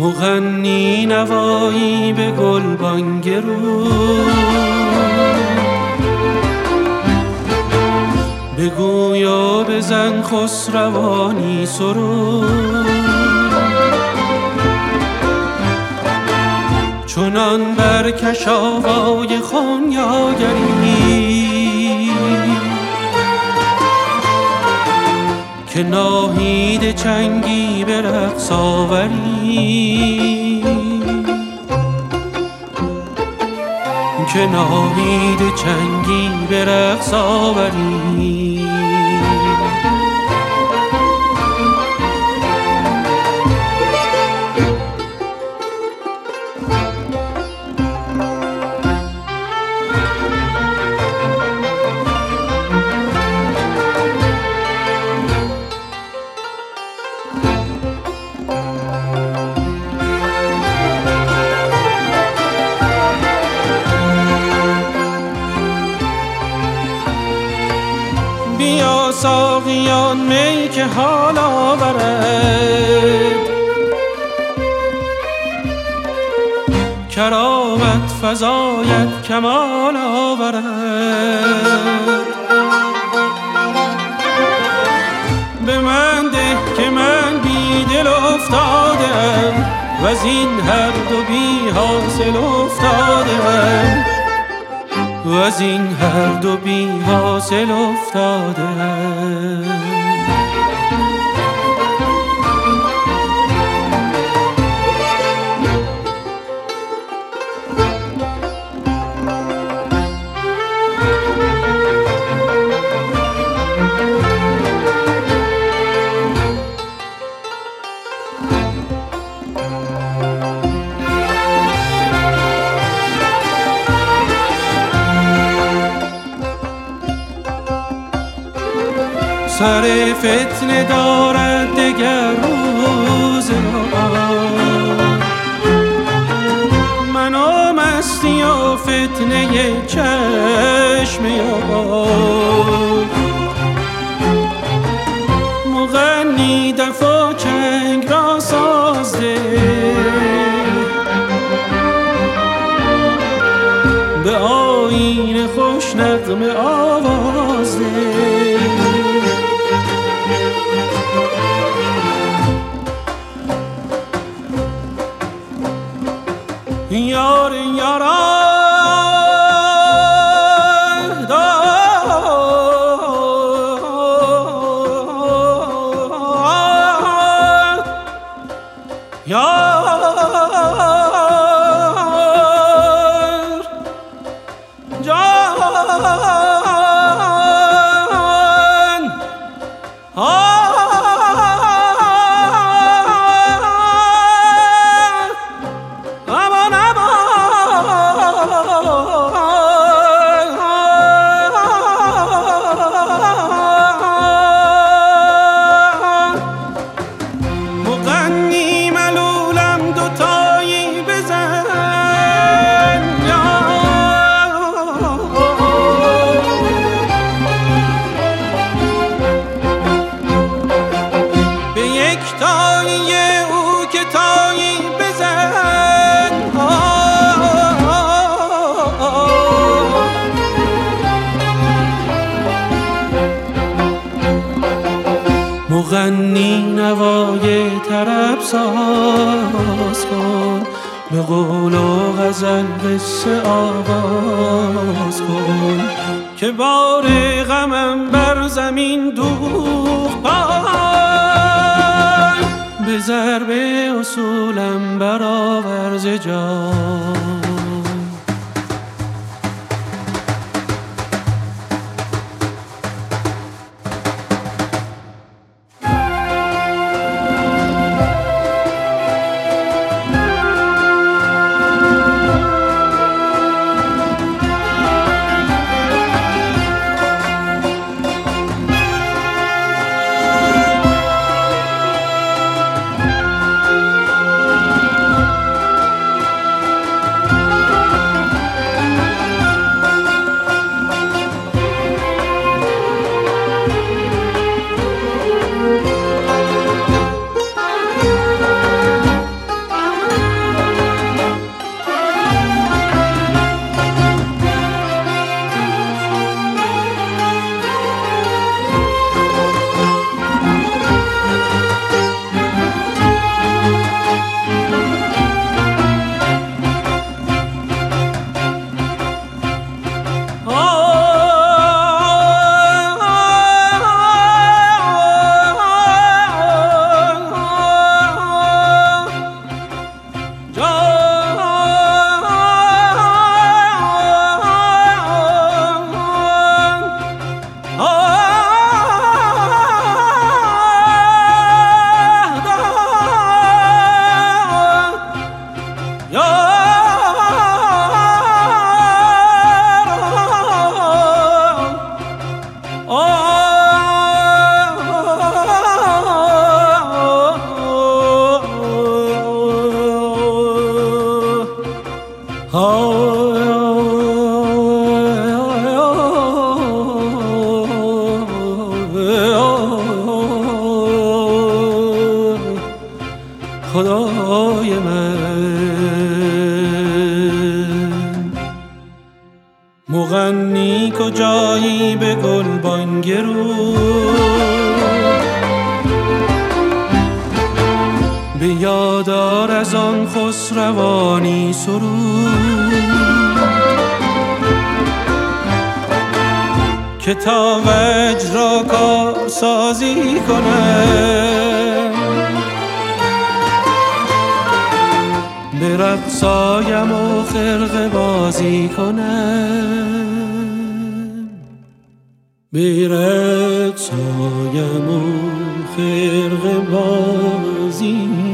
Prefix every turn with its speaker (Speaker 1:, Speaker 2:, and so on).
Speaker 1: مغنی نوایی به گلبانگ رو، بگوی و بزن خسروانی سرود، چنان برکش آوای خونیاگری که ناهید چنگی به رقص آوری، که ناهید چنگی به رقص آوری. بیا ساقیان می که حال آورد، کرامت فزاید کمال آورد. به من ده که من بی دل افتادم و از این هر دو بی حاصل افتادم، و از این هر دو بی حاصل افتاده. سر فتنه دارد دگر روزگار، من و مستی و فتنه چشم یار. مغنی دف و چنگ را سازده، به آیین خوش نغمه آواز ده. یار یارا مغنی نوای طرب ساز کن، به قول و غزل قصه آغاز کن، که بار غمم بر زمین دوخت پای، به ضرب اصولم برآور ز جای. خدای من. مغنی کجایی به گلبانگ رو، به یادار از آن خسروانی سرود که تا وجد را کار سازی کنم، به رقصایم و خرقه بازی کنم، به رقصایم و خرقه بازی